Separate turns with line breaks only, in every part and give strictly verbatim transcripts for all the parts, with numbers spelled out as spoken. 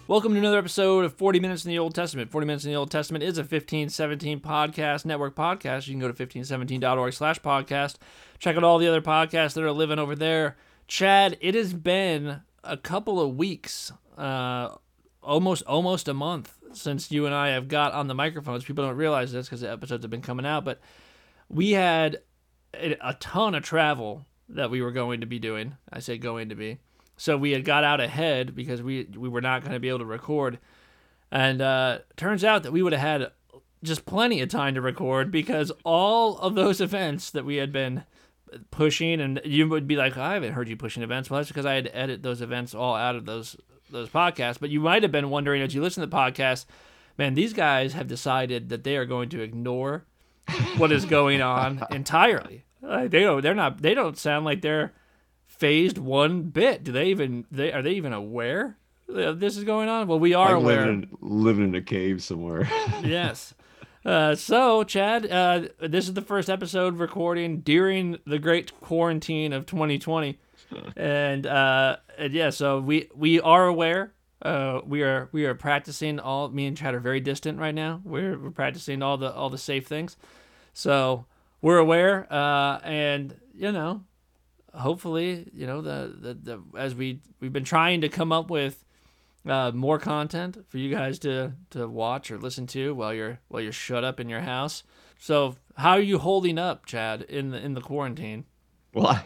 Welcome to another episode of forty Minutes in the Old Testament. forty Minutes in the Old Testament is a fifteen seventeen podcast network podcast. You can go to fifteen seventeen dot org slash podcast. Check out all the other podcasts that are living over there. Chad, it has been a couple of weeks, uh, almost almost a month since you and I have got on the microphones. People don't realize this because the episodes have been coming out, but we had a ton of travel that we were going to be doing. I say going to be. So we had got out ahead because we we were not going to be able to record. And uh, turns out that we would have had just plenty of time to record because all of those events that we had been pushing, and you would be like, I haven't heard you pushing events. Well, that's because I had to edit those events all out of those those podcasts. But you might have been wondering as you listen to the podcast, man, these guys have decided that they are going to ignore what is going on entirely. Like, they don't. They're not. They don't sound like they're phased one bit. Do they even? They are they even aware that this is going on? Well, we are
like
aware.
Living in, living in a cave somewhere.
Yes. Uh, so, Chad, uh, this is the first episode recording during the great quarantine of twenty twenty, and, uh, and yeah, so we we are aware. Uh, we are we are practicing all. Me and Chad are very distant right now. We're we're practicing all the all the safe things. So we're aware, uh, and you know. Hopefully, you know, the, the, the as we we've been trying to come up with uh, more content for you guys to, to watch or listen to while you're while you're shut up in your house. So, how are you holding up, Chad, in the in the quarantine?
Well, I,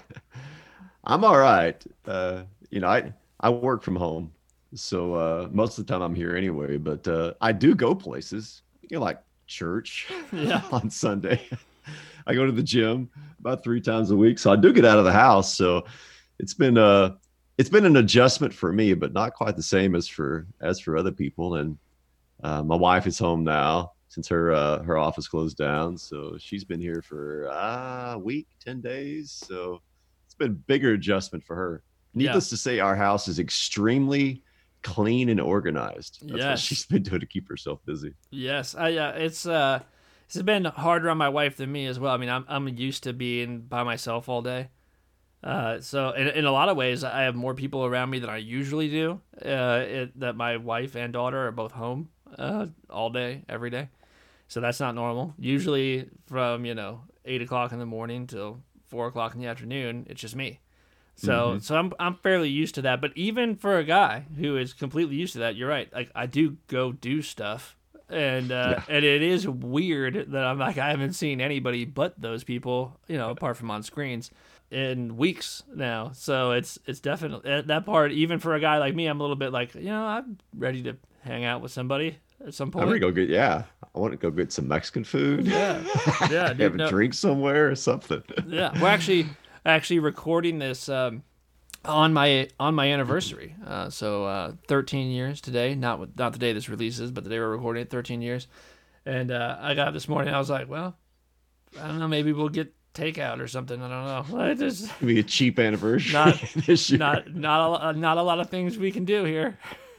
I'm all right. Uh, you know, I I work from home, so uh, most of the time I'm here anyway. But uh, I do go places, you know, like church
Yeah.
on Sunday. I go to the gym about three times a week, so I do get out of the house. So it's been uh it's been an adjustment for me, but not quite the same as for as for other people. And uh, my wife is home now since her uh, her office closed down, so she's been here for uh, a week, ten days. So it's been a bigger adjustment for her. Needless
Yeah.
to say, our house is extremely clean and organized. That's
Yes.
what she's been doing to keep herself busy.
Yes, I uh, it's uh it's been harder on my wife than me as well. I mean, I'm I'm used to being by myself all day. Uh, so in in a lot of ways, I have more people around me than I usually do. Uh, it, that my wife and daughter are both home uh all day, every day. So that's not normal. Usually from, you know, eight o'clock in the morning till four o'clock in the afternoon, it's just me. So
Mm-hmm.
so I'm I'm fairly used to that. But even for a guy who is completely used to that, you're right. Like I do go do stuff. And uh,
Yeah.
and it is weird that I'm like I haven't seen anybody but those people, you know, apart from on screens, in weeks now. So it's it's definitely that part. Even for a guy like me, I'm a little bit like, you know, I'm ready to hang out with somebody at some
I'm
point.
gonna go get yeah. I want to go get some Mexican food.
Yeah, yeah, dude,
Have a
no-
drink somewhere or something.
Yeah, we're actually actually recording this um, on my on my anniversary. Uh, so uh, thirteen years today. Not with, not the day this releases, but the day we're recording it. thirteen years. And uh, I got up this morning. I was like, well, I don't know. Maybe we'll get takeout or something. I don't know. I just
It'll be a cheap anniversary
Not-
this year.
not not a, lo- not a lot of things we can do here.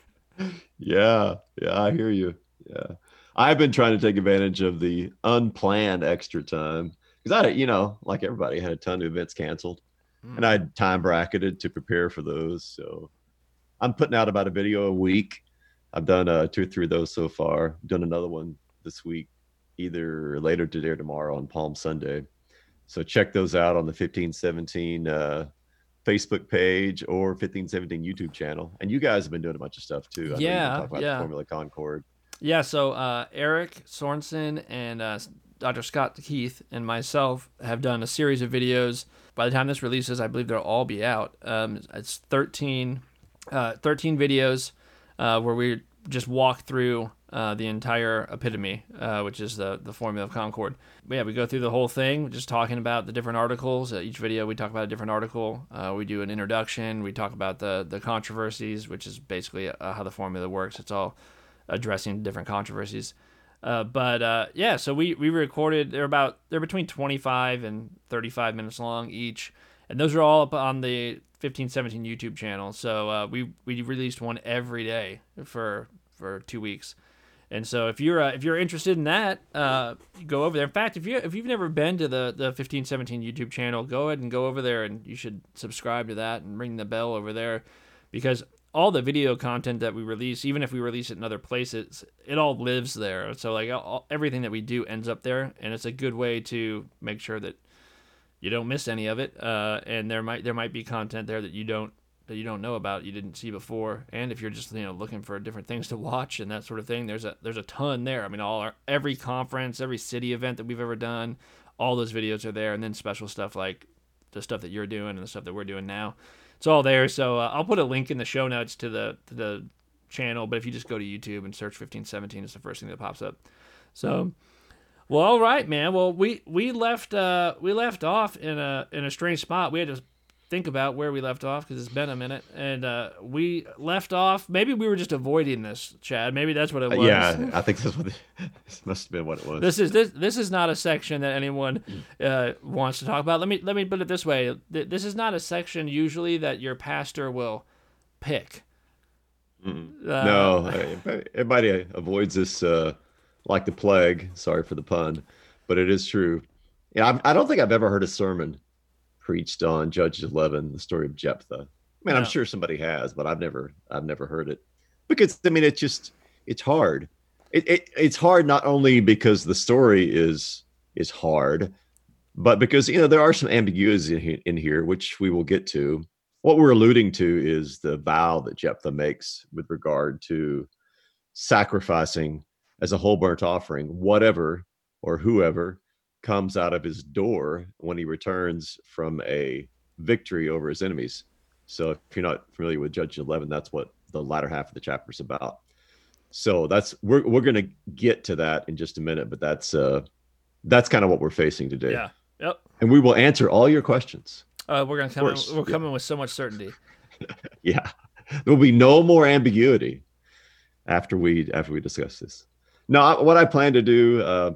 Yeah, yeah, I hear you. Yeah, I've been trying to take advantage of the unplanned extra time because I, you know, like everybody, had a ton of events canceled, and I had time bracketed to prepare for those. So I'm putting out about a video a week. I've done uh, two or three of those so far. Done another one this week, either later today or tomorrow on Palm Sunday. So check those out on the fifteen seventeen uh, Facebook page or fifteen seventeen YouTube channel. And you guys have been doing a bunch of stuff too. I know you've been
Yeah,
talking about
yeah.
the Formula Concord.
Yeah, so uh, Eric Sorensen and uh, Doctor Scott Keith and myself have done a series of videos. By the time this releases, I believe they'll all be out. Um, it's thirteen, uh, thirteen videos uh, where we just walk through uh, the entire epitome, uh, which is the, the Formula of Concord. But yeah, we go through the whole thing, just talking about the different articles. Uh, each video, we talk about a different article. Uh, we do an introduction. We talk about the, the controversies, which is basically uh, how the formula works. It's all addressing different controversies. Uh, but uh, yeah, so we, we recorded, they're about, they're between twenty-five and thirty-five minutes long each. And those are all up on the fifteen seventeen YouTube channel. So uh, we, we released one every day for, for two weeks. And so if you're uh, if you're interested in that, uh, go over there. In fact, if you if you've never been to the the fifteen seventeen YouTube channel, go ahead and go over there, and you should subscribe to that and ring the bell over there, because all the video content that we release, even if we release it in other places, it all lives there. So like all, everything that we do ends up there, and it's a good way to make sure that you don't miss any of it. Uh, and there might there might be content there that you don't that you don't know about, you didn't see before. And if you're just you know looking for different things to watch and that sort of thing, there's a there's a ton there. I mean, all our every conference, every city event that we've ever done, all those videos are there, and then special stuff like the stuff that you're doing and the stuff that we're doing now. It's all there. So uh, I'll put a link in the show notes to the to the channel. But if you just go to YouTube and search fifteen seventeen, it's the first thing that pops up. So, well, all right, man. Well, we we left uh, we left off in a in a strange spot. We had to think about where we left off because it's been a minute, and uh, we left off. Maybe we were just avoiding this, Chad. Maybe that's what it was.
Uh, yeah, I think that's what it, this must have been what it was.
This is this this is not a section that anyone uh, wants to talk about. Let me let me put it this way: this is not a section usually that your pastor will pick.
Mm. Uh, no, everybody avoids this uh, like the plague. Sorry for the pun, but it is true. Yeah, I, I don't think I've ever heard a sermon preached on Judges eleven, the story of Jephthah. I mean, no. I'm sure somebody has, but I've never, I've never heard it because I mean, it's just, it's hard. It, it it's hard not only because the story is is hard, but because you know there are some ambiguities in here, in here, which we will get to. What we're alluding to is the vow that Jephthah makes with regard to sacrificing as a whole burnt offering, whatever or whoever comes out of his door when he returns from a victory over his enemies. So if you're not familiar with Judges eleven, that's what the latter half of the chapter is about. So that's we're we're going to get to that in just a minute, but that's uh that's kind of what we're facing today.
Yeah. Yep.
And we will answer all your questions.
Uh, we're going to come in, we're coming yeah. with so much certainty.
Yeah. There will be no more ambiguity after we after we discuss this. Now, what I plan to do uh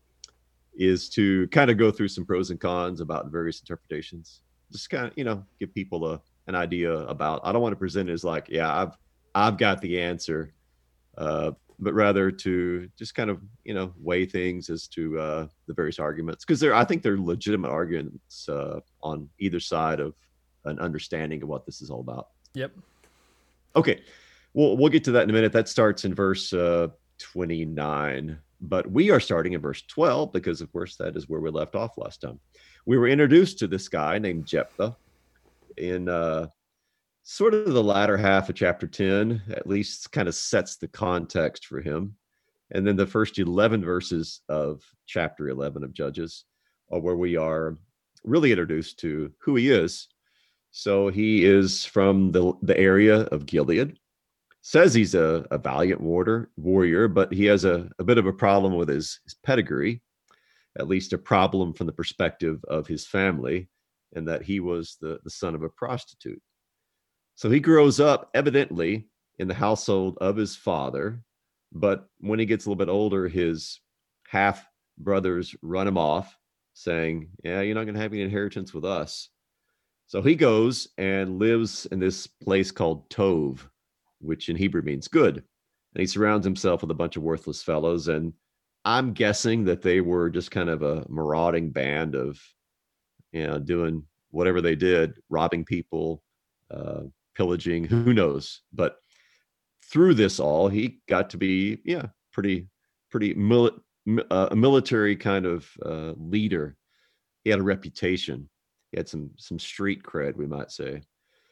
is to kind of go through some pros and cons about various interpretations. Just kind of, you know, give people a, an idea about, I don't want to present it as like, yeah, I've, I've got the answer, uh, but rather to just kind of, you know, weigh things as to uh, the various arguments. Cause there, I think they're legitimate arguments uh, on either side of an understanding of what this is all about.
Yep.
Okay. Well, we'll get to that in a minute. That starts in verse uh, twenty-nine. But we are starting in verse twelve because, of course, that is where we left off last time. We were introduced to this guy named Jephthah in uh, sort of the latter half of chapter ten, at least kind of sets the context for him. And then the first eleven verses of chapter eleven of Judges are where we are really introduced to who he is. So he is from the, the area of Gilead. Says he's a, a valiant warrior, warrior, but he has a, a bit of a problem with his, his pedigree, at least a problem from the perspective of his family, and that he was the, the son of a prostitute. So he grows up evidently in the household of his father, but when he gets a little bit older, his half brothers run him off, saying, yeah, you're not going to have any inheritance with us. So he goes and lives in this place called Tov, which in Hebrew means good. And he surrounds himself with a bunch of worthless fellows. And I'm guessing that they were just kind of a marauding band of, you know, doing whatever they did, robbing people, uh, pillaging, who knows. But through this all, he got to be, yeah, pretty, pretty mili- uh, a military kind of uh, leader. He had a reputation. He had some, some street cred, we might say.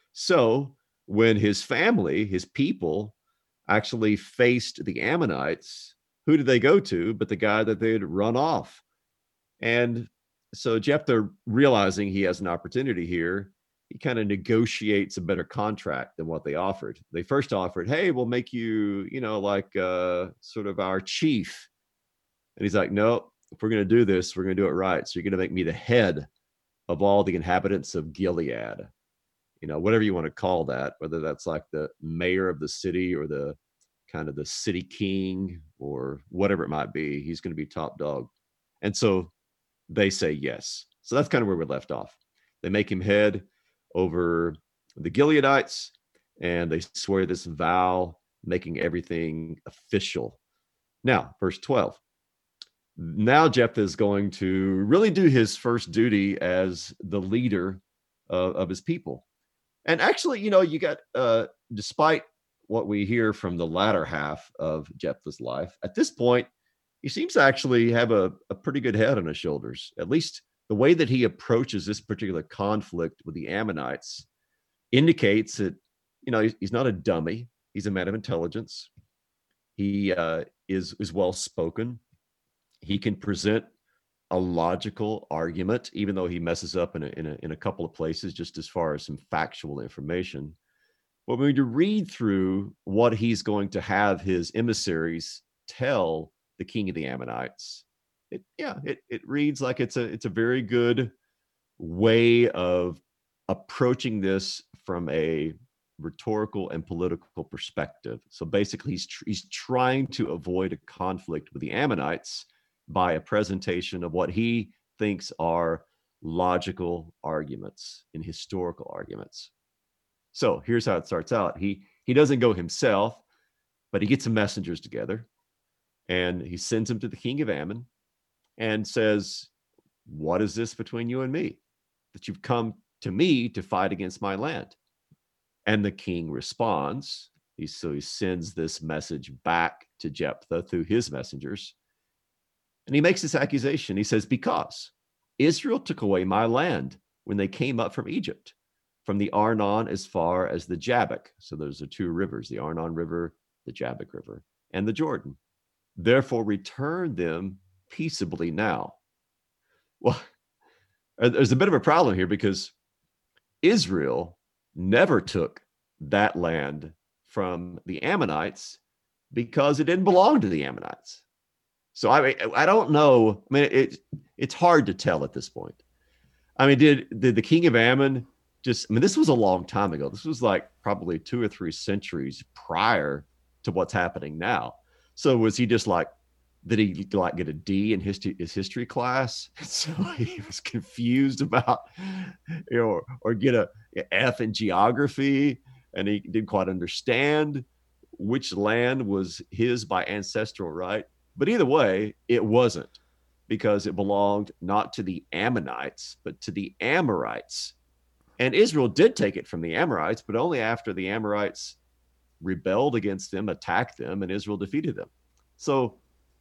So when his family, his people, actually faced the Ammonites, who did they go to but the guy that they had run off? And so Jephthah, realizing he has an opportunity here, he kind of negotiates a better contract than what they offered. They first offered, hey, we'll make you, you know, like uh, sort of our chief. And he's like, no, if we're going to do this, we're going to do it right. So you're going to make me the head of all the inhabitants of Gilead. You know, whatever you want to call that, whether that's like the mayor of the city or the kind of the city king or whatever it might be, he's going to be top dog. And so they say yes. So that's kind of where we left off. They make him head over the Gileadites and they swear this vow, making everything official. Now, verse twelve. Now Jephthah is going to really do his first duty as the leader of, of his people. And actually, you know, you got, uh, despite what we hear from the latter half of Jephthah's life, at this point, he seems to actually have a, a pretty good head on his shoulders. At least the way that he approaches this particular conflict with the Ammonites indicates that, you know, he's, he's not a dummy. He's a man of intelligence. He uh, is, is well spoken. He can present a logical argument, even though he messes up in a, in a, in a couple of places, just as far as some factual information. But when you read through what he's going to have his emissaries tell the king of the Ammonites, it, yeah, it, it reads like it's a, it's a very good way of approaching this from a rhetorical and political perspective. So basically, he's, tr- he's trying to avoid a conflict with the Ammonites by a presentation of what he thinks are logical arguments and historical arguments. So here's how it starts out. He he doesn't go himself, but he gets some messengers together, and he sends them to the king of Ammon and says, "What is this between you and me, that you've come to me to fight against my land?" And the king responds. He, so he sends this message back to Jephthah through his messengers. And he makes this accusation. He says, "Because Israel took away my land when they came up from Egypt, from the Arnon as far as the Jabbok." So those are two rivers, the Arnon River, the Jabbok River, and the Jordan. "Therefore return them peaceably now." Well, there's a bit of a problem here because Israel never took that land from the Ammonites because it didn't belong to the Ammonites. So I mean, I don't know. I mean, it it's hard to tell at this point. I mean, did did the king of Ammon just? I mean, this was a long time ago. This was like probably two or three centuries prior to what's happening now. So was he just like, did he like get a D in history his history class? So he was confused about, you know, or, or get a, a F in geography, and he didn't quite understand which land was his by ancestral right. But either way, it wasn't, because it belonged not to the Ammonites, but to the Amorites. And Israel did take it from the Amorites, but only after the Amorites rebelled against them, attacked them, and Israel defeated them. So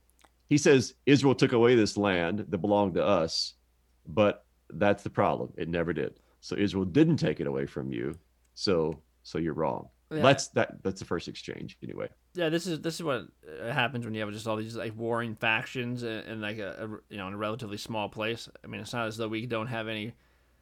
he says Israel took away this land that belonged to us, but that's the problem. It never did. So Israel didn't take it away from you. So so you're wrong. Yeah. That's that. That's the first exchange, anyway.
Yeah, this is this is what happens when you have just all these like warring factions in, in like a, a you know in a relatively small place. I mean, it's not as though we don't have any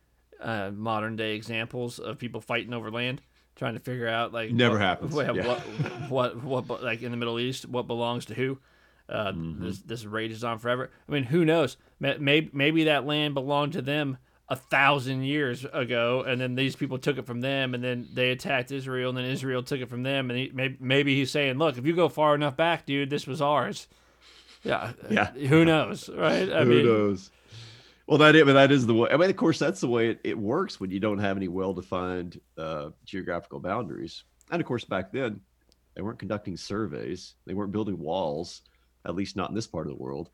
uh, modern day examples of people fighting over land, trying to figure out like
never
what,
happens.
What,
yeah.
what, what what like in the Middle East, what belongs to who. Uh, mm-hmm. This this rages on forever. I mean, who knows? Maybe maybe that land belonged to them a thousand years ago, and then these people took it from them, and then they attacked Israel, and then Israel took it from them, and he, maybe, maybe he's saying, "Look, if you go far enough back, dude, this was ours." Yeah,
yeah.
Who knows, right? I
who
mean,
knows? Well, that is, but that is the way. I mean, of course, that's the way it, it works when you don't have any well-defined uh, geographical boundaries. And of course, back then, they weren't conducting surveys, they weren't building walls, at least not in this part of the world.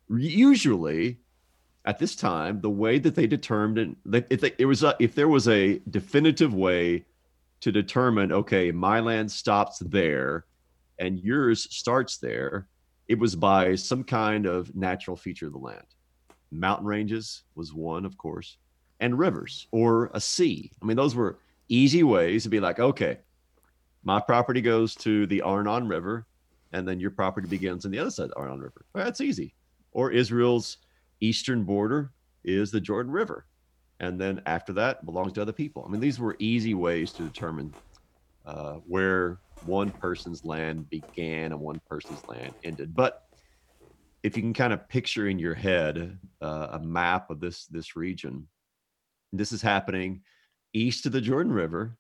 Usually, at this time, the way that they determined if they, it was a, if there was a definitive way to determine, okay, my land stops there and yours starts there, it was by some kind of natural feature of the land. Mountain ranges was one, of course, and rivers or a sea. I mean, those were easy ways to be like, okay, my property goes to the Arnon River, and then your property begins on the other side of the Arnon River. Well, that's easy. Or Israel's eastern border is the Jordan River, and then after that belongs to other people. I mean, these were easy ways to determine uh, where one person's land began and one person's land ended. But if you can kind of picture in your head uh, a map of this this region, this is happening east of the Jordan River,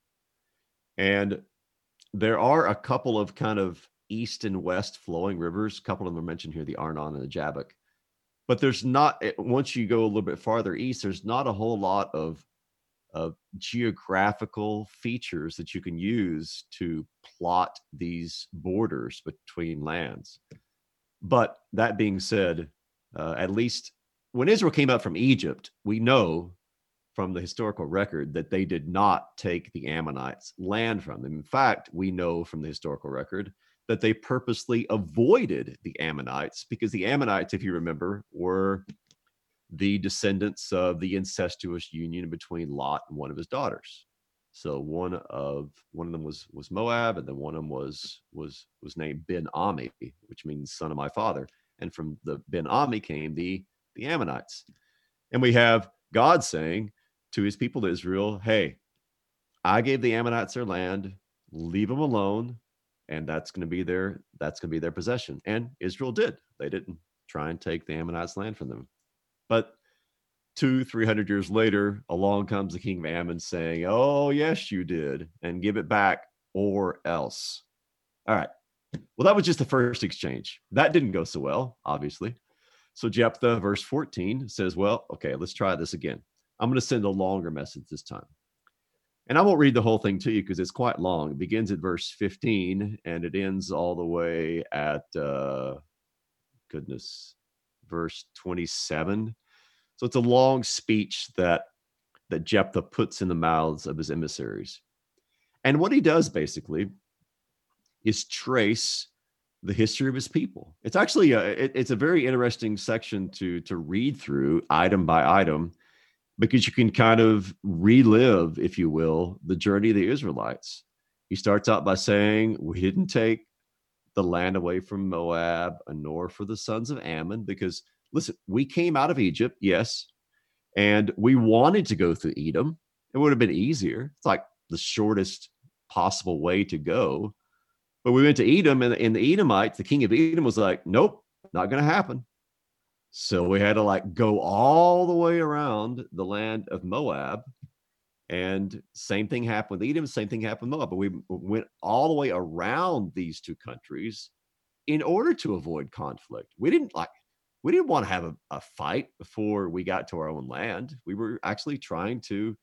and there are a couple of kind of east and west flowing rivers. A couple of them are mentioned here, the Arnon and the Jabbok. But there's not, once you go a little bit farther east, there's not a whole lot of, of geographical features that you can use to plot these borders between lands. But that being said, uh, at least when Israel came out from Egypt, we know from the historical record that they did not take the Ammonites' land from them. In fact, we know from the historical record that they purposely avoided the Ammonites because the Ammonites, if you remember, were the descendants of the incestuous union between Lot and one of his daughters. So one of one of them was was Moab, and then one of them was was was named Ben-Ami, which means son of my father. And from the Ben-Ami came the the Ammonites. And we have God saying to his people Israel, hey, I gave the Ammonites their land, leave them alone, and that's going to be their that's going to be their possession. And Israel did. They didn't try and take the Ammonites' land from them. But two, three hundred years later, along comes the king of Ammon saying, oh, yes, you did, and give it back or else. All right. Well, that was just the first exchange. That didn't go so well, obviously. So Jephthah, verse fourteen, says, well, okay, let's try this again. I'm going to send a longer message this time. And I won't read the whole thing to you because it's quite long. It begins at verse fifteen and it ends all the way at, uh, goodness, verse twenty-seven. So it's a long speech that, that Jephthah puts in the mouths of his emissaries. And what he does basically is trace the history of his people. It's actually a, it, it's a very interesting section to to read through item by item, because you can kind of relive, if you will, the journey of the Israelites. He starts out by saying, we didn't take the land away from Moab, nor for the sons of Ammon, because listen, we came out of Egypt, yes, and we wanted to go through Edom. It would have been easier. It's like the shortest possible way to go. But we went to Edom, and, and the Edomites, the king of Edom, was like, nope, not going to happen. So we had to like go all the way around the land of Moab. And same thing happened with Edom, same thing happened with Moab. But we went all the way around these two countries in order to avoid conflict. We didn't like, we didn't want to have a, a fight before we got to our own land. We were actually trying to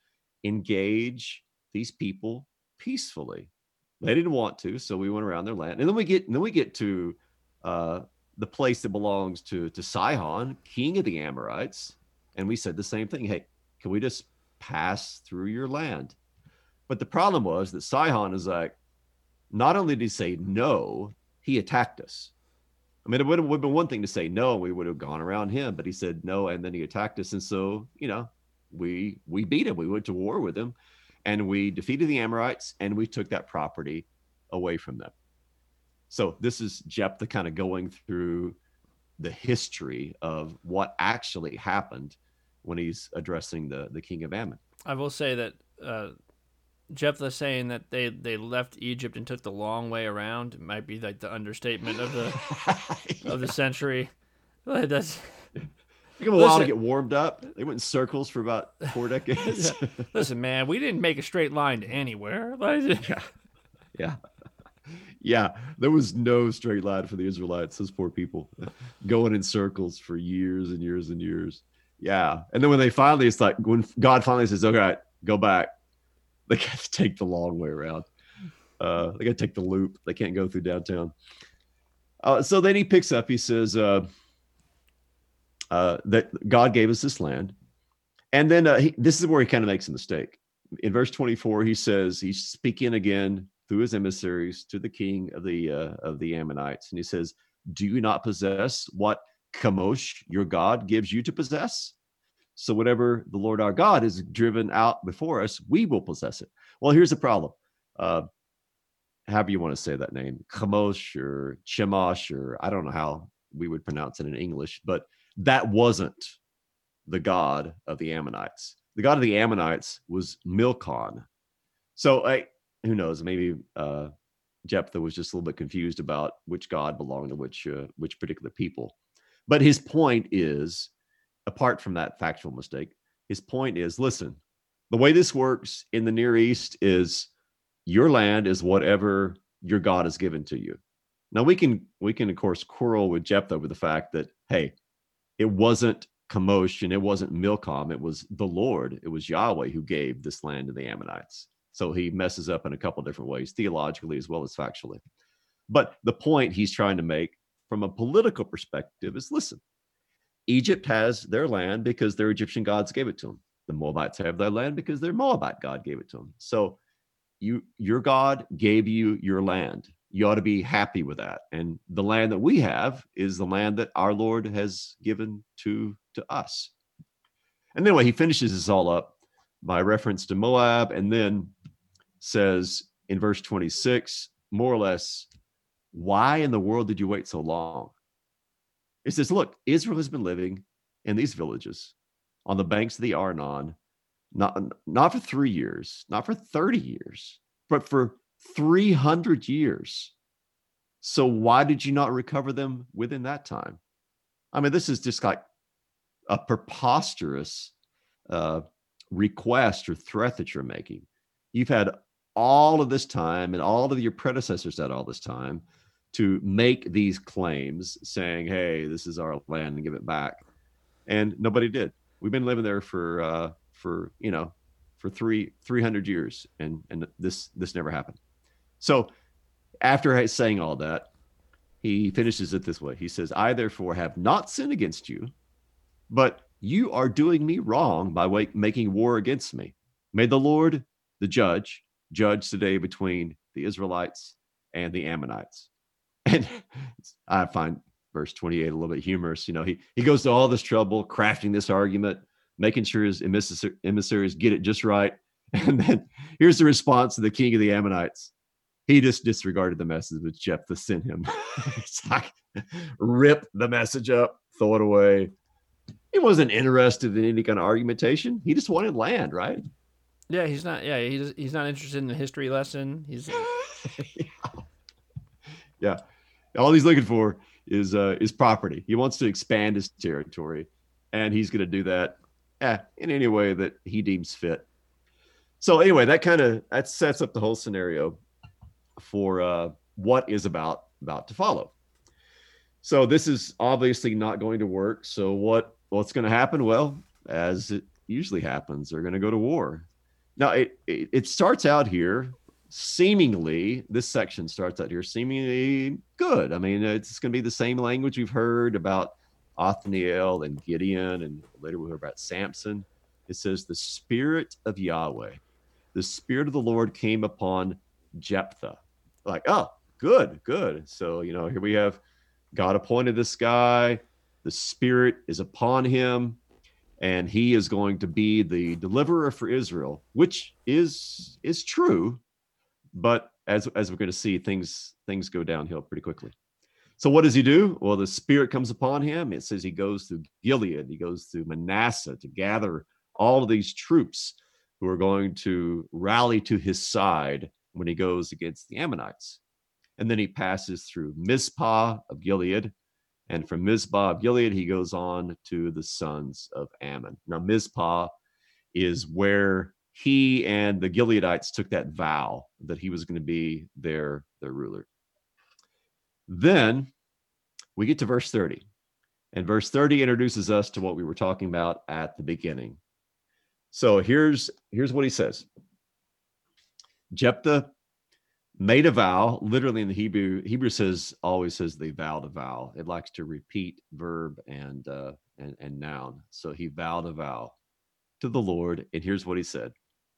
engage these people peacefully. They didn't want to, so we went around their land. And then we get, and then we get to uh, the place that belongs to, to Sihon, king of the Amorites. And we said the same thing. Hey, can we just pass through your land? But the problem was that Sihon is like, not only did he say no, he attacked us. I mean, it would have, would have been one thing to say no, we would have gone around him, but he said no, and then he attacked us. And so, you know, we we beat him. We went to war with him. And we defeated the Amorites, and we took that property away from them. So this is Jephthah kind of going through the history of what actually happened when he's addressing the, the king of Ammon.
I will say that uh, Jephthah saying that they, they left Egypt and took the long way around might be like the understatement of the yeah. of the century. Like that's...
It took them a while to get warmed up. They went in circles for about four decades.
Listen, man, we didn't make a straight line to anywhere.
yeah. yeah. Yeah. There was no straight line for the Israelites, those poor people, going in circles for years and years and years. Yeah. And then when they finally, it's like when God finally says, okay, go back, they got to take the long way around. Uh, they got to take the loop. They can't go through downtown. Uh, so then he picks up, he says, uh, Uh, that God gave us this land. And then uh, he, this is where he kind of makes a mistake. In verse twenty-four, he says, he's speaking again through his emissaries to the king of the uh, of the Ammonites. And he says, do you not possess what Chemosh, your God, gives you to possess? So whatever the Lord our God has driven out before us, we will possess it. Well, here's the problem. Uh, however you want to say that name, Chemosh or Chemosh, or I don't know how we would pronounce it in English, but that wasn't the God of the Ammonites. The God of the Ammonites was Milcom. So I, who knows, maybe uh, Jephthah was just a little bit confused about which God belonged to which, uh, which particular people. But his point is, apart from that factual mistake, his point is, listen, the way this works in the Near East is your land is whatever your God has given to you. Now we can, we can of course quarrel with Jephthah over the fact that, hey, it wasn't Chemosh and it wasn't Milcom. It was the Lord. It was Yahweh who gave this land to the Ammonites. So he messes up in a couple different ways, theologically as well as factually. But the point he's trying to make from a political perspective is, listen, Egypt has their land because their Egyptian gods gave it to them. the Moabites have their land because they're Moabite. God gave it to them. So you, your God gave you your land. You ought to be happy with that. And the land that we have is the land that our Lord has given to, to us. And then anyway, he finishes this all up by reference to Moab, and then says in verse twenty-six, more or less, why in the world did you wait so long? It says, look, Israel has been living in these villages on the banks of the Arnon, not, not for three years, not for thirty years, but for three hundred years. So why did you not recover them within that time? I mean, this is just like a preposterous uh, request or threat that you're making. You've had all of this time, and all of your predecessors had all this time to make these claims saying, hey, this is our land and give it back. And nobody did. We've been living there for, uh, for you know, for three, three hundred years, and, and this, this never happened. So after saying all that, he finishes it this way. He says, I therefore have not sinned against you, but you are doing me wrong by way, making war against me. May the Lord, the judge, judge today between the Israelites and the Ammonites. And I find verse twenty-eight a little bit humorous. You know, he, he goes to all this trouble crafting this argument, making sure his emissaries get it just right. And then here's the response to the king of the Ammonites. He just disregarded the message which Jephthah sent him. It's like, rip the message up, throw it away. He wasn't interested in any kind of argumentation. He just wanted land, right?
Yeah, he's not. Yeah, he's he's not interested in the history lesson. He's
yeah. yeah, all he's looking for is uh, is property. He wants to expand his territory, and he's going to do that eh, in any way that he deems fit. So anyway, that kind of that sets up the whole scenario for uh, what is about about to follow. So this is obviously not going to work. So what what's going to happen? Well, as it usually happens, they're going to go to war. Now it, it it starts out here seemingly. This section starts out here seemingly good. I mean, it's going to be the same language we've heard about Othniel and Gideon, and later we'll hear about Samson. It says the Spirit of Yahweh, the Spirit of the Lord came upon Jephthah. Like, oh, good, good. So, you know, here we have God appointed this guy. The Spirit is upon him, and he is going to be the deliverer for Israel, which is is true. But as as we're going to see, things things go downhill pretty quickly. So what does he do? Well, the Spirit comes upon him. It says he goes through Gilead. He goes through Manasseh to gather all of these troops who are going to rally to his side when he goes against the Ammonites. And then he passes through Mizpah of Gilead. And from Mizpah of Gilead, he goes on to the sons of Ammon. Now, Mizpah is where he and the Gileadites took that vow that he was going to be their, their ruler. Then we get to verse thirty. And verse thirty introduces us to what we were talking about at the beginning. So here's, here's what he says. Jephthah made a vow. Literally in the Hebrew, Hebrew says always says they vowed a vow. It likes to repeat verb and uh, and and noun. So he vowed a vow to the Lord, and here's what he said: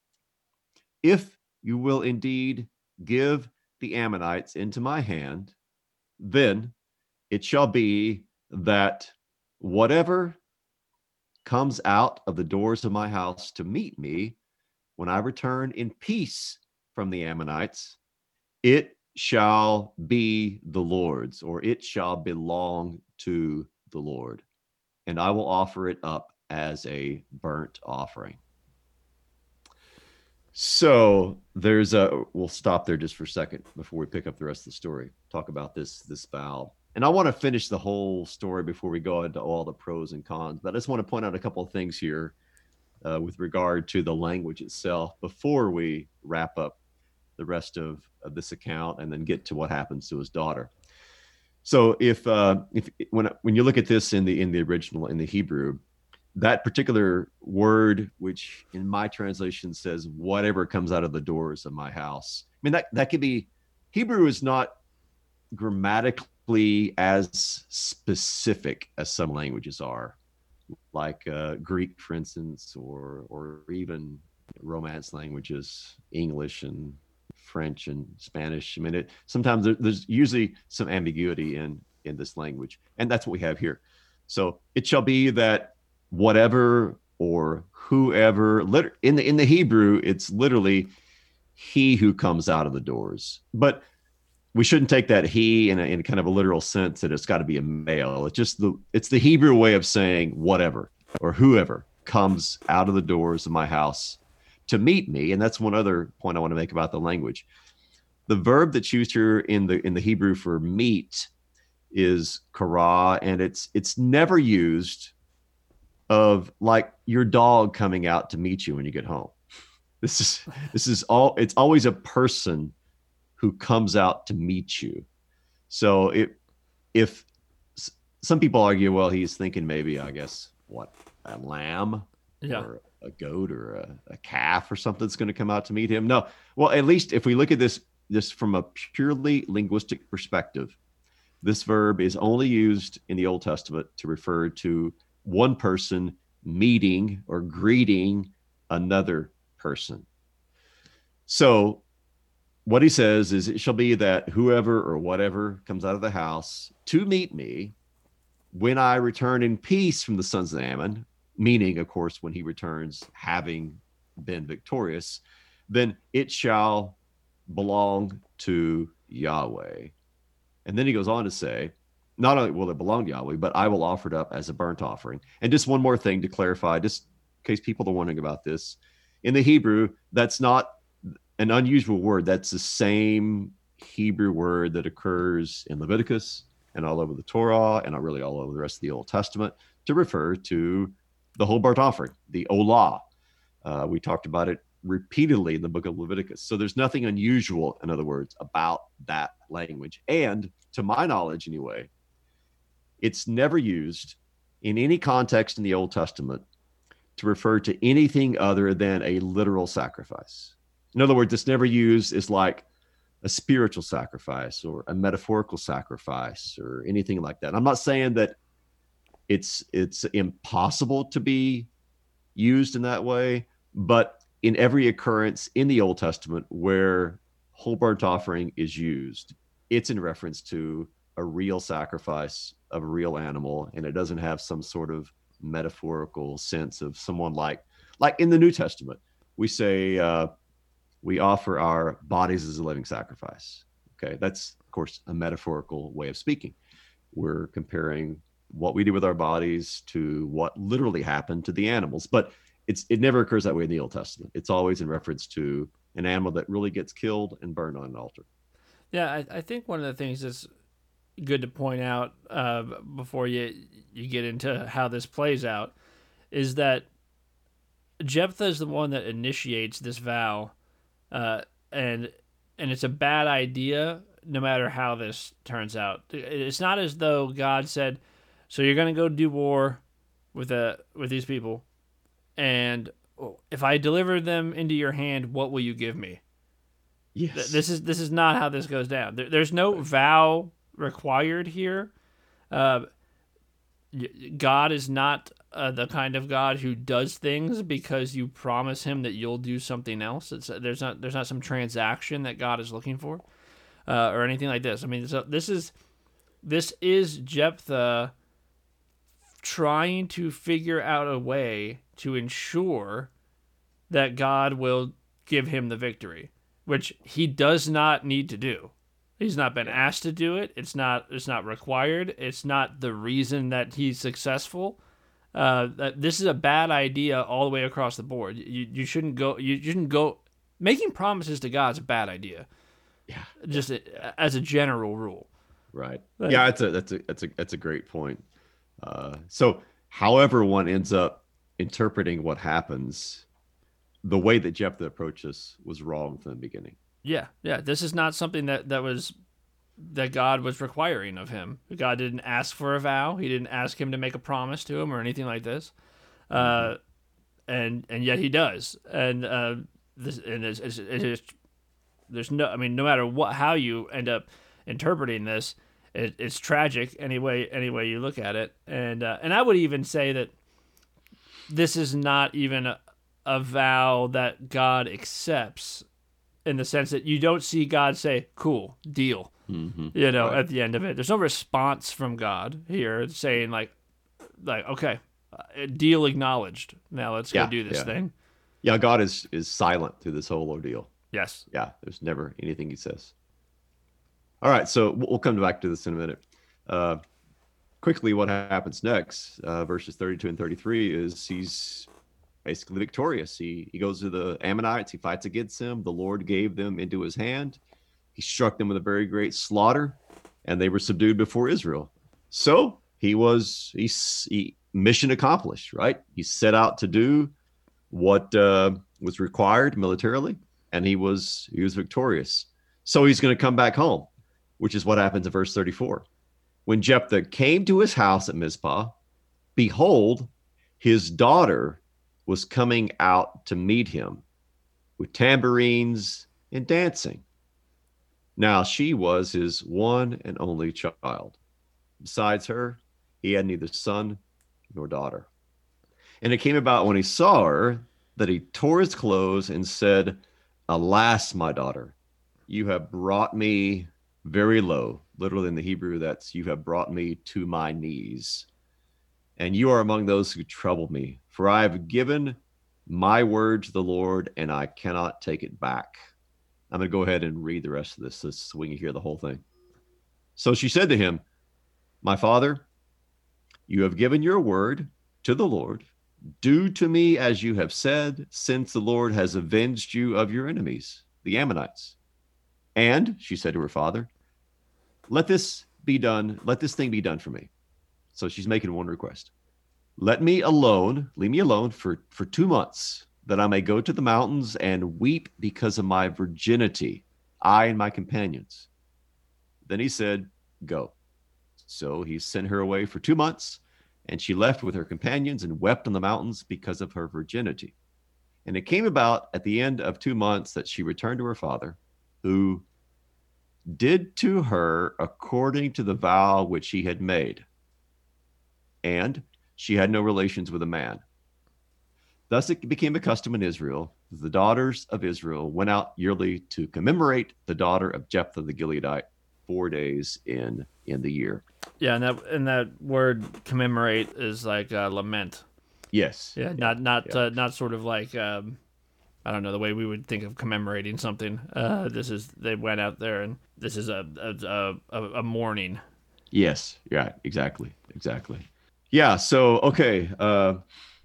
if you will indeed give the Ammonites into my hand, then it shall be that whatever comes out of the doors of my house to meet me when I return in peace from the Ammonites, it shall be the Lord's, or it shall belong to the Lord, and I will offer it up as a burnt offering. So there's a, we'll stop there just for a second before we pick up the rest of the story, talk about this, this vow. And I want to finish the whole story before we go into all the pros and cons, but I just want to point out a couple of things here uh, with regard to the language itself before we wrap up the rest of, of this account and then get to what happens to his daughter. So if uh, if when when you look at this in the in the original in the Hebrew, that particular word, which in my translation says whatever comes out of the doors of my house, I mean that that could be, Hebrew is not grammatically as specific as some languages are. like uh, Greek, for instance, or or even Romance languages, English and French and Spanish. I mean, it, sometimes there, there's usually some ambiguity in in this language, and that's what we have here. So it shall be that whatever or whoever, in the in the Hebrew, it's literally he who comes out of the doors. But we shouldn't take that he in a, in kind of a literal sense that it's got to be a male. It's just the it's the Hebrew way of saying whatever or whoever comes out of the doors of my house to meet me. And that's one other point I want to make about the language. The verb that's used here in the in the Hebrew for meet is kara, and it's it's never used of like your dog coming out to meet you when you get home. This is this is all it's always a person who comes out to meet you. So it, if some people argue, well, he's thinking maybe, I guess, what, a lamb
yeah.
or a goat or a, a calf or something that's going to come out to meet him. No, well, at least if we look at this, this from a purely linguistic perspective, this verb is only used in the Old Testament to refer to one person meeting or greeting another person. So what he says is, it shall be that whoever or whatever comes out of the house to meet me when I return in peace from the sons of Ammon, meaning, of course, when he returns having been victorious, then it shall belong to Yahweh. And then he goes on to say, not only will it belong to Yahweh, but I will offer it up as a burnt offering. And just one more thing to clarify, just in case people are wondering about this. In the Hebrew, that's not an unusual word. That's the same Hebrew word that occurs in Leviticus and all over the Torah and really all over the rest of the Old Testament to refer to the whole burnt offering, the olah. Uh, we talked about it repeatedly in the book of Leviticus. So there's nothing unusual, in other words, about that language. And to my knowledge, anyway, it's never used in any context in the Old Testament to refer to anything other than a literal sacrifice. In other words, it's never used as like a spiritual sacrifice or a metaphorical sacrifice or anything like that. I'm not saying that it's it's impossible to be used in that way, but in every occurrence in the Old Testament where whole burnt offering is used, it's in reference to a real sacrifice of a real animal, and it doesn't have some sort of metaphorical sense of someone like like in the New Testament. We say uh, we offer our bodies as a living sacrifice. Okay, that's of course a metaphorical way of speaking. We're comparing what we do with our bodies to what literally happened to the animals, but it's it never occurs that way in the Old Testament. It's always in reference to an animal that really gets killed and burned on an altar.
Yeah, I, I think one of the things that's good to point out uh, before you you get into how this plays out is that Jephthah is the one that initiates this vow, uh, and and it's a bad idea no matter how this turns out. It's not as though God said, "So you're going to go do war with a with these people, and if I deliver them into your hand, what will you give me?"
Yes.
This is this is not how this goes down. There, there's no vow required here. Uh, God is not uh, the kind of God who does things because you promise him that you'll do something else. It's there's not there's not some transaction that God is looking for, uh, or anything like this. I mean, so this is this is Jephthah trying to figure out a way to ensure that God will give him the victory, which he does not need to do. He's not been asked to do it. It's not. It's not required. It's not the reason that he's successful. Uh, this is a bad idea all the way across the board. You you shouldn't go. You shouldn't go. Making promises to God is a bad idea.
Yeah.
Just a, as a general rule.
Right. Like, yeah. That's a that's a that's a that's a great point. Uh, so, however one ends up interpreting what happens, the way that Jephthah approached this was wrong from the beginning.
Yeah, yeah. This is not something that, that was that God was requiring of him. God didn't ask for a vow. He didn't ask him to make a promise to him or anything like this. Mm-hmm. Uh, and and yet he does. And uh, this and it's, it's, it's, there's no. I mean, no matter what, how you end up interpreting this, it, it's tragic any way any way you look at it. And uh, and I would even say that this is not even a, a vow that God accepts, in the sense that you don't see God say, cool, deal,
Mm-hmm.
you know,
Right.
at the end of it. There's no response from God here saying like, like, okay, uh, deal acknowledged. Now let's go
Yeah.
do this
Yeah.
thing.
Yeah. God is is silent through this whole ordeal.
Yes.
Yeah. There's never anything he says. All right. So we'll come back to this in a minute. Uh, quickly, what happens next? Uh, verses thirty-two and thirty-three is he's basically victorious. He he goes to the Ammonites. He fights against them. The Lord gave them into his hand. He struck them with a very great slaughter, and they were subdued before Israel. So he was he, he mission accomplished, right? He set out to do what uh, was required militarily, and he was he was victorious. So he's going to come back home, which is what happens in verse thirty-four. When Jephthah came to his house at Mizpah, behold, his daughter was coming out to meet him with tambourines and dancing. Now she was his one and only child. Besides her, he had neither son nor daughter. And it came about when he saw her that he tore his clothes and said, Alas, my daughter, you have brought me very low. Literally in the Hebrew, that's you have brought me to my knees. And you are among those who trouble me, for I have given my word to the Lord, and I cannot take it back. I'm going to go ahead and read the rest of this so we can hear the whole thing. So she said to him, My father, you have given your word to the Lord. Do to me as you have said, since the Lord has avenged you of your enemies, the Ammonites. And she said to her father, Let this be done. Let this thing be done for me. So she's making one request. Let me alone, leave me alone for, for two months, that I may go to the mountains and weep because of my virginity, I and my companions. Then he said, Go. So he sent her away for two months, and she left with her companions and wept on the mountains because of her virginity. And it came about at the end of two months that she returned to her father, who did to her according to the vow which he had made. And she had no relations with a man. Thus it became a custom in Israel. The daughters of Israel went out yearly to commemorate the daughter of Jephthah the Gileadite four days in in the year.
Yeah, and that and that word commemorate is like uh, lament.
Yes.
Yeah, not not
yeah.
Uh, not sort of like um, I don't know, the way we would think of commemorating something. Uh, this is they went out there, and this is a a a, a mourning.
Yes. Yeah. Exactly. Exactly. Yeah. So okay. Uh,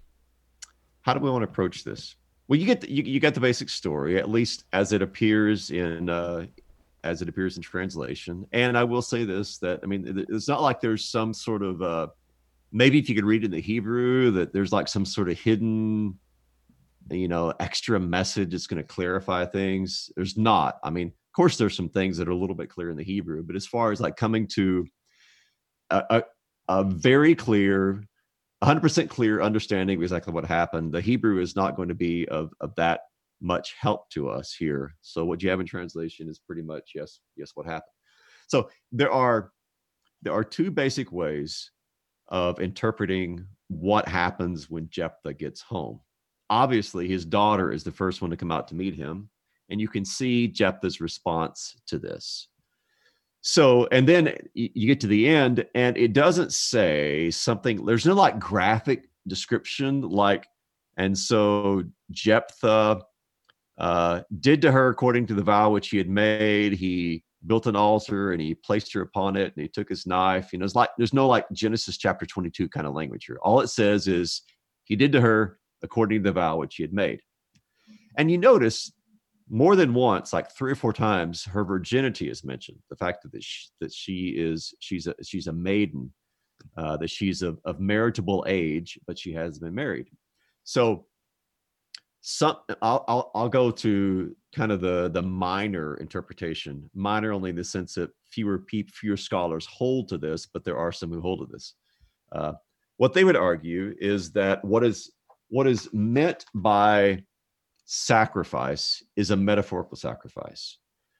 how do we want to approach this? Well, you get the, you you get the basic story, at least as it appears in uh, as it appears in translation. And I will say this: that I mean, it's not like there's some sort of uh, maybe if you could read it in the Hebrew, that there's like some sort of hidden, you know, extra message that's going to clarify things. There's not. I mean, of course, there's some things that are a little bit clear in the Hebrew, but as far as like coming to a, a, a very clear, one hundred percent clear understanding of exactly what happened, the Hebrew is not going to be of, of that much help to us here. So what you have in translation is pretty much yes, yes, what happened. So there are there are two basic ways of interpreting what happens when Jephthah gets home. Obviously, his daughter is the first one to come out to meet him, and you can see Jephthah's response to this. So, and then you get to the end, and it doesn't say something, there's no like graphic description, like, and so Jephthah uh, did to her according to the vow which he had made. He built an altar and he placed her upon it, and he took his knife. You know, it's like there's no like Genesis chapter twenty-two kind of language here. All it says is he did to her according to the vow which he had made. And you notice more than once, like three or four times, her virginity is mentioned. The fact that she, that she is she's a she's a maiden, uh, that she's of, of marriageable age, but she has been married. So some I'll, I'll I'll go to kind of the the minor interpretation. Minor only in the sense that fewer people, fewer scholars hold to this, but there are some who hold to this. Uh, what they would argue is that what is what is meant by sacrifice is a metaphorical sacrifice.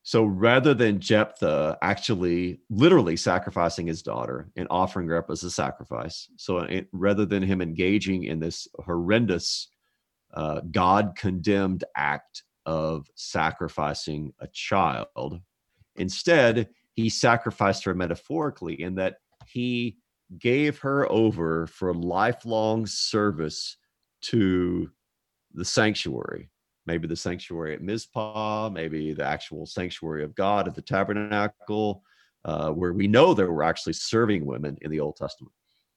So rather than Jephthah actually literally sacrificing his daughter and offering her up as a sacrifice, so it, rather than him engaging in this horrendous uh, God-condemned act of sacrificing a child, instead, he sacrificed her metaphorically in that he gave her over for lifelong service to the sanctuary. Maybe the sanctuary at Mizpah, maybe the actual sanctuary of God at the tabernacle, uh, where we know there were actually serving women in the Old Testament.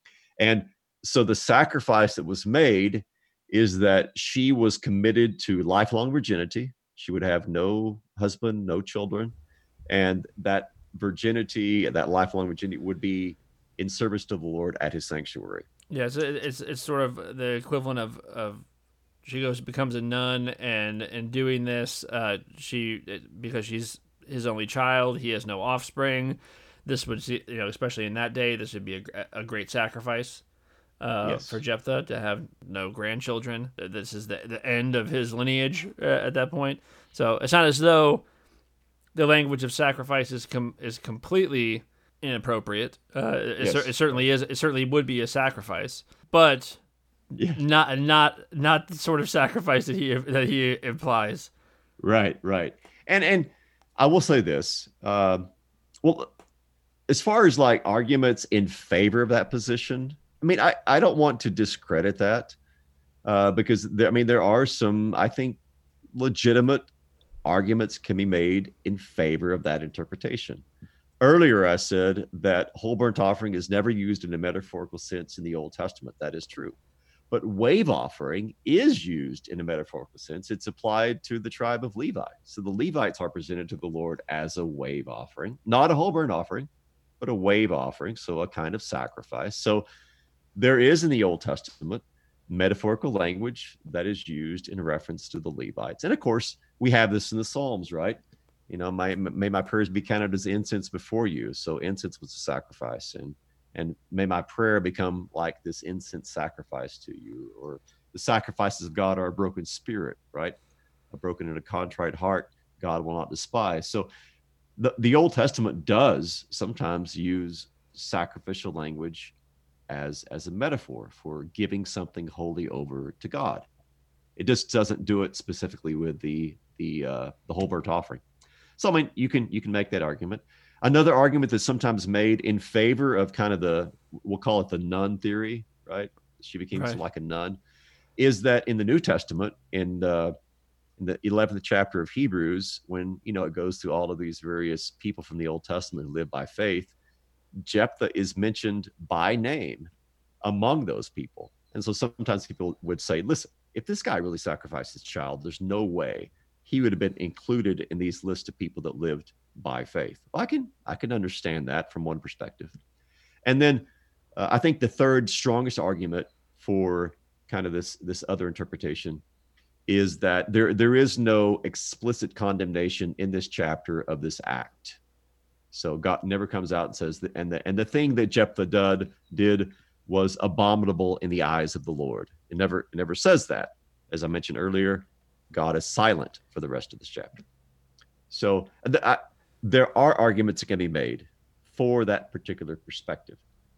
And so the sacrifice that was made is that she was committed to lifelong virginity. She would have no husband, no children. And that virginity, that lifelong virginity would be in service to the Lord at his sanctuary.
Yeah, so it's it's sort of the equivalent of, of she goes becomes a nun, and in doing this, uh, she because she's his only child, he has no offspring. This would, you know, especially in that day, this would be a, a great sacrifice uh, yes. for Jephthah to have no grandchildren. This is the the end of his lineage uh, at that point. So it's not as though the language of sacrifice is com- is completely inappropriate. Uh, it, yes. cer- it certainly is. It certainly would be a sacrifice, but yeah. not not not the sort of sacrifice that he that he implies.
Right, right. And and I will say this. Uh, well, as far as like arguments in favor of that position, I mean, I, I don't want to discredit that uh, because there, I mean there are some, I think, legitimate arguments can be made in favor of that interpretation. Earlier, I said that whole burnt offering is never used in a metaphorical sense in the Old Testament. That is true. But wave offering is used in a metaphorical sense. It's applied to the tribe of Levi. So the Levites are presented to the Lord as a wave offering, not a whole burnt offering, but a wave offering, so a kind of sacrifice. So there is in the Old Testament metaphorical language that is used in reference to the Levites. And of course, we have this in the Psalms, right? You know, my, may my prayers be counted as incense before you. So incense was a sacrifice, and and may my prayer become like this incense sacrifice to you. Or the sacrifices of God are a broken spirit, right? A broken and a contrite heart, God will not despise. So the, the Old Testament does sometimes use sacrificial language as as a metaphor for giving something wholly over to God. It just doesn't do it specifically with the the uh, the whole burnt offering. So I mean, you can you can make that argument. Another argument that's sometimes made in favor of kind of the, we'll call it the nun theory, right? She became right. like a nun, is that in the New Testament, in, uh, in the eleventh chapter of Hebrews, when, you know, it goes through all of these various people from the Old Testament who live by faith, Jephthah is mentioned by name among those people. And so sometimes people would say, listen, if this guy really sacrificed his child, there's no way he would have been included in these lists of people that lived by faith. Well, I can I can understand that from one perspective. And then uh, I think the third strongest argument for kind of this this other interpretation is that there there is no explicit condemnation in this chapter of this act. So God never comes out and says that, and the and the thing that Jephthah did did was abominable in the eyes of the Lord. It never it never says that. As I mentioned earlier, God is silent for the rest of this chapter. So the, I, there are arguments that can be made for that particular perspective.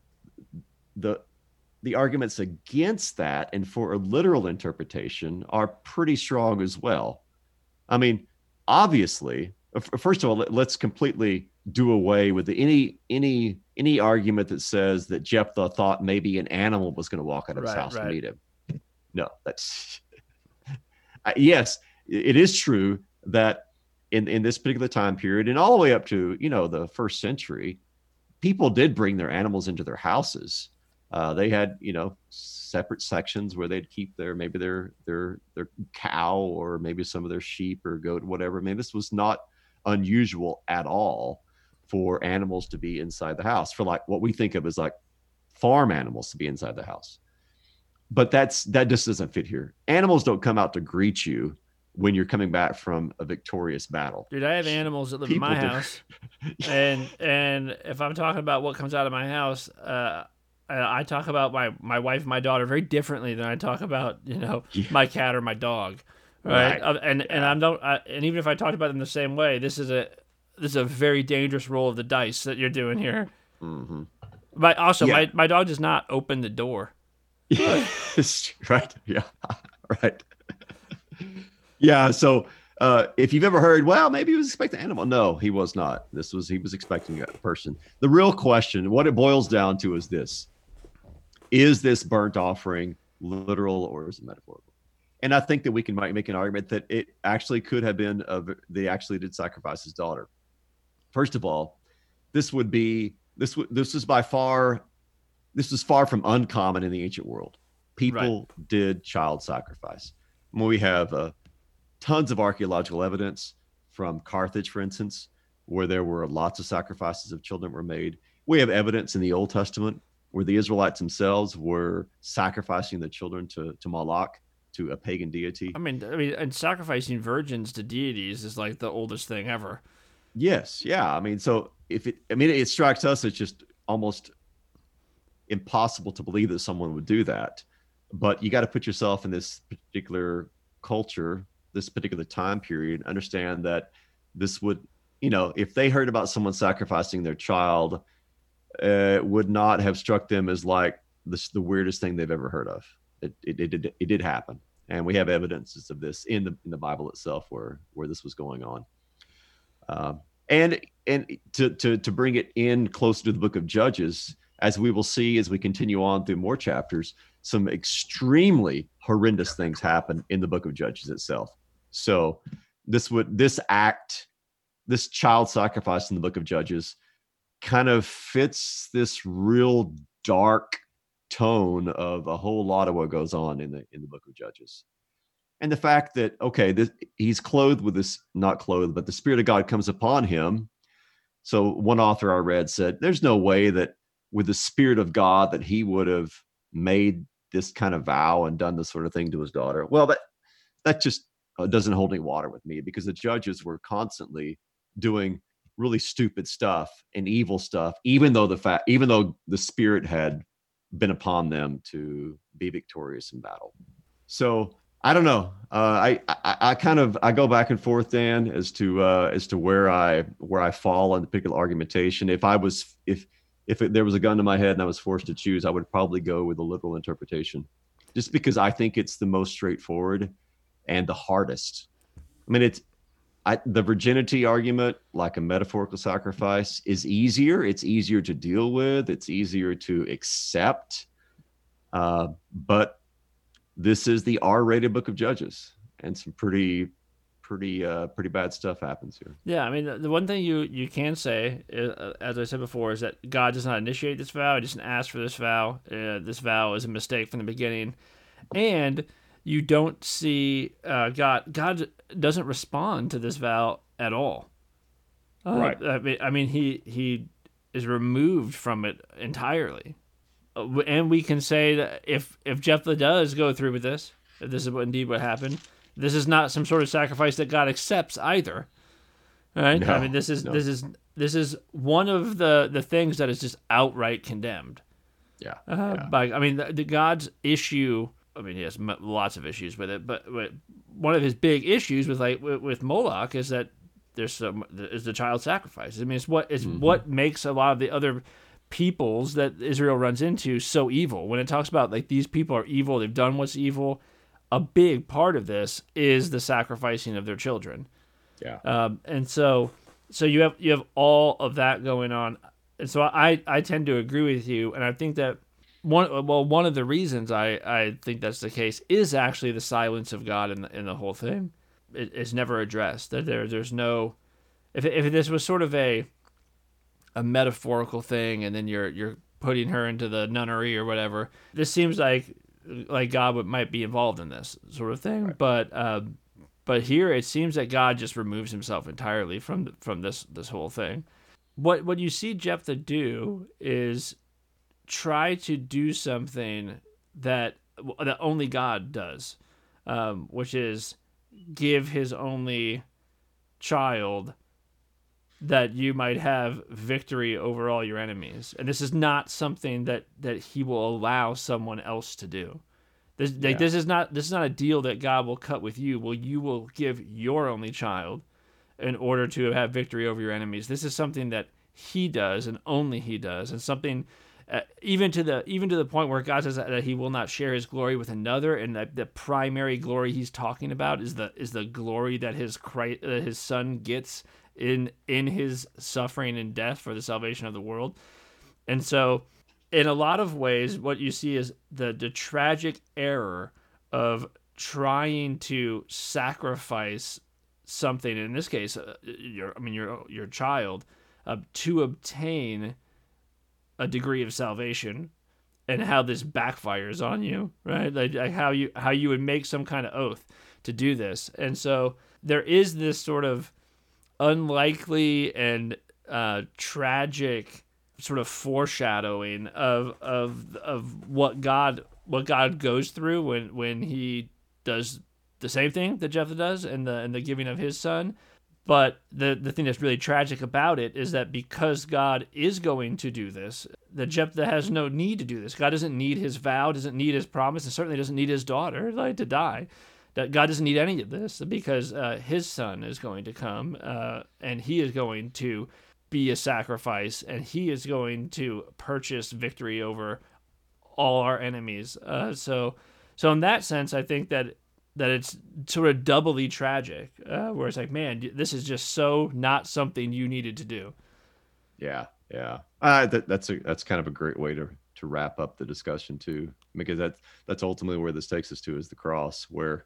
The the arguments against that and for a literal interpretation are pretty strong as well. I mean, obviously, first of all, let's completely do away with the, any any any argument that says that Jephthah thought maybe an animal was going to walk out of his right, house right. to meet him. No, that's yes, it is true that in, in this particular time period and all the way up to, you know, the first century, people did bring their animals into their houses. Uh, they had, you know, separate sections where they'd keep their, maybe their, their, their cow or maybe some of their sheep or goat, whatever. I mean, this was not unusual at all for animals to be inside the house, for like what we think of as like farm animals to be inside the house. But that's, that just doesn't fit here. Animals don't come out to greet you when you're coming back from a victorious battle.
Dude, I have animals that live People in my do. house. and and if I'm talking about what comes out of my house, uh, I talk about my, my wife and my daughter very differently than I talk about, you know, yeah. my cat or my dog. Right. right. Uh, and, yeah. and I'm not, I, and even if I talked about them the same way, this is a, this is a very dangerous roll of the dice that you're doing here.
Mm-hmm.
But also,
Yeah.
my, my dog does not open the door.
Yes, right. Yeah, right. Yeah. So, uh, if you've ever heard, well, maybe he was expecting an animal. No, he was not. This was he was expecting a person. The real question, what it boils down to, is this: is this burnt offering literal or is it metaphorical? And I think that we can make an argument that it actually could have been of they actually did sacrifice his daughter. First of all, this would be this would this is by far this is far from uncommon in the ancient world. People right. did child sacrifice. We have uh, tons of archaeological evidence from Carthage, for instance, where there were lots of sacrifices of children were made. We have evidence in the Old Testament where the Israelites themselves were sacrificing the children to, to Moloch, to a pagan deity.
I mean, I mean, and sacrificing virgins to deities is like the oldest thing ever.
Yes, yeah. I mean, so if it, I mean, it strikes us as just almost impossible to believe that someone would do that. But you got to put yourself in this particular culture, this particular time period, understand that this would, you know, if they heard about someone sacrificing their child, uh, it would not have struck them as like this the weirdest thing they've ever heard of. It it, it did it did happen, and we have evidences of this in the in the Bible itself, where where this was going on. Um, and and to to to bring it in closer to the book of Judges, as we will see as we continue on through more chapters, some extremely horrendous things happen in the book of Judges itself. So this would this act, this child sacrifice in the book of Judges, kind of fits this real dark tone of a whole lot of what goes on in the in the book of Judges. And the fact that, okay, this, he's clothed with this, not clothed, but the Spirit of God comes upon him. So one author I read said, there's no way that with the Spirit of God that he would have made this kind of vow and done this sort of thing to his daughter. Well, that that just uh, doesn't hold any water with me, because the judges were constantly doing really stupid stuff and evil stuff, even though the fact, even though the Spirit had been upon them to be victorious in battle. So I don't know. Uh, I, I I kind of I go back and forth, Dan, as to uh, as to where I where I fall on the particular argumentation. If I was if if it, there was a gun to my head and I was forced to choose, I would probably go with the literal interpretation, just because I think it's the most straightforward and the hardest. I mean, it's I, the virginity argument, like a metaphorical sacrifice, is easier. It's easier to deal with. It's easier to accept. Uh, but this is the R-rated book of Judges, and some pretty, pretty, uh, pretty bad stuff happens here.
Yeah, I mean, the, the one thing you, you can say, uh, as I said before, is that God does not initiate this vow. He doesn't ask for this vow. Uh, this vow is a mistake from the beginning. And you don't see uh, God. God doesn't respond to this vow at all. Uh,
right.
I mean, I mean, he he is removed from it entirely. Uh, and we can say that if if Jephthah does go through with this, if this is what, indeed what happened, this is not some sort of sacrifice that God accepts either. Right?
No,
I mean, this is
no.
this is this is one of the, the things that is just outright condemned.
Yeah.
Uh,
yeah.
By I mean, the, the God's issue. I mean, he has m- lots of issues with it, but, but one of his big issues with like with, with Moloch is that there's some is the child sacrifice. I mean, it's what it's mm-hmm. what makes a lot of the other peoples that Israel runs into so evil. When it talks about like these people are evil, they've done what's evil, a big part of this is the sacrificing of their children.
Yeah.
Um, and so so you have you have all of that going on, and so I I tend to agree with you, and I think that. One well, one of the reasons I, I think that's the case is actually the silence of God in the in the whole thing. It, it's never addressed. That there there's no, if if this was sort of a, a metaphorical thing, and then you're you're putting her into the nunnery or whatever. This seems like like God would, might be involved in this sort of thing, right. but uh, but here it seems that God just removes himself entirely from from this this whole thing. What what you see Jephthah do is try to do something that that only God does, um, which is give his only child that you might have victory over all your enemies. And this is not something that, that he will allow someone else to do. This, yeah. like, this is not this is not a deal that God will cut with you. Well, you will give your only child in order to have victory over your enemies. This is something that he does and only he does, and something uh, even to the even to the point where God says that, that he will not share his glory with another, and that the primary glory he's talking about is the is the glory that his Christ, uh, his son gets in in his suffering and death for the salvation of the world. And so in a lot of ways, what you see is the the tragic error of trying to sacrifice something, in this case, uh, your I mean your your child, uh, to obtain a degree of salvation, and how this backfires on you, right? Like, like how you how you would make some kind of oath to do this. And so there is this sort of unlikely and uh, tragic sort of foreshadowing of of of what God what God goes through when when he does the same thing that Jephthah does in the in the giving of his son. But the the thing that's really tragic about it is that because God is going to do this, that Jephthah has no need to do this. God doesn't need his vow, doesn't need his promise, and certainly doesn't need his daughter like to die. That God doesn't need any of this because uh, his son is going to come, uh, and he is going to be a sacrifice, and he is going to purchase victory over all our enemies. Uh, so, so in that sense, I think that that it's sort of doubly tragic, uh, where it's like, man, this is just so not something you needed to do.
Yeah, yeah. Uh, that, that's a that's kind of a great way to to wrap up the discussion too, because that's that's ultimately where this takes us to, is the cross, where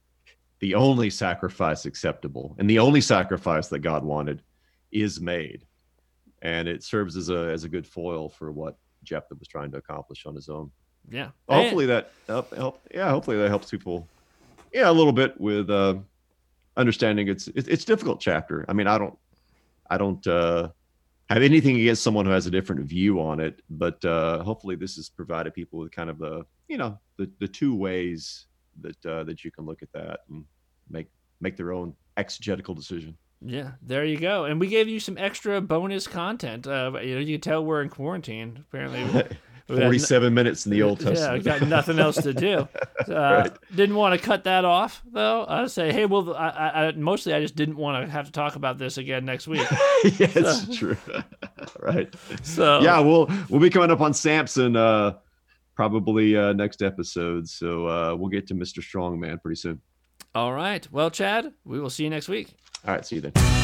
the only sacrifice acceptable and the only sacrifice that God wanted is made, and it serves as a as a good foil for what Jephthah was trying to accomplish on his own.
Yeah.
Hopefully that help, help yeah. Hopefully that helps people. Yeah, a little bit with uh, understanding it's, it's it's a difficult chapter. I mean, I don't I don't uh, have anything against someone who has a different view on it, but uh, hopefully this has provided people with kind of the you know the, the two ways that uh, that you can look at that and make make their own exegetical decision.
Yeah, there you go. And we gave you some extra bonus content. Uh, you know, you can tell we're in quarantine. Apparently.
forty-seven n- minutes in the Old Testament.
Yeah, got nothing else to do. Uh, right. Didn't want to cut that off, though. I say, hey, well, I, I, mostly I just didn't want to have to talk about this again next week.
Yeah, it's so. True. Right.
So
yeah, we'll we'll be coming up on Samson uh, probably uh, next episode. So uh, we'll get to Mister Strongman pretty soon.
All right. Well, Chad, we will see you next week.
All right. See you then.